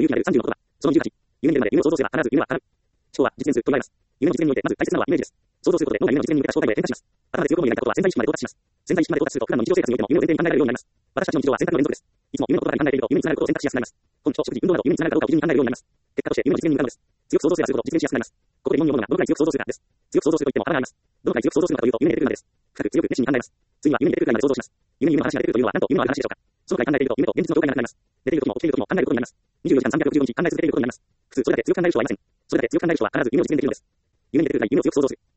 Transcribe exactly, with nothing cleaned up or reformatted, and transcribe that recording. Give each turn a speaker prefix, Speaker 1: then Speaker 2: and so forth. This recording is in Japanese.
Speaker 1: る勇気のあるさんじゅうの言葉。そのにじゅうはち。夢に出るまで夢を想像すれば必ず夢は叶う。思考は実現すると言われます。夢の実現においてまず大切なのはイメージです。想像することで脳が夢の実現に向けた障害を転換します。頭で強く思い描いたことは潜在意識まで到達します。潜在意識まで到達すると普段の日常生活においても夢を前提に考えられるようになります。私たちの日常は選択の連続です。いつも夢のことばかり考えていると夢につながることを選択しやすくなります。本と食事、運動など夢につながるかどうかを基準に考えるようになります。結果として夢の実現に向かうのです。強く想像すればするほど実現しやすくなります。ここで疑問に思うのがどのくらい強く想像するかです。強く想像すると言っても幅があります。どのくらい強く想像するのかというと夢に出てくるまでです。深く強く熱心に考えます。次は夢に出てくるくらいまで想像します。夢に夢の話が出てくるというのは何と夢のある話でしょうか。そのくらい考えていると夢と現実の境界がなくなります。寝ている時も起きている時も考えることになります。にじゅうよじかんさんびゃくろくじゅうごにち考え続けていることになります。普通それだけ強く考える人はいません。それだけ強く考える人は必ず夢を実現できるのです。夢に出てくるくらい夢を強く想像する。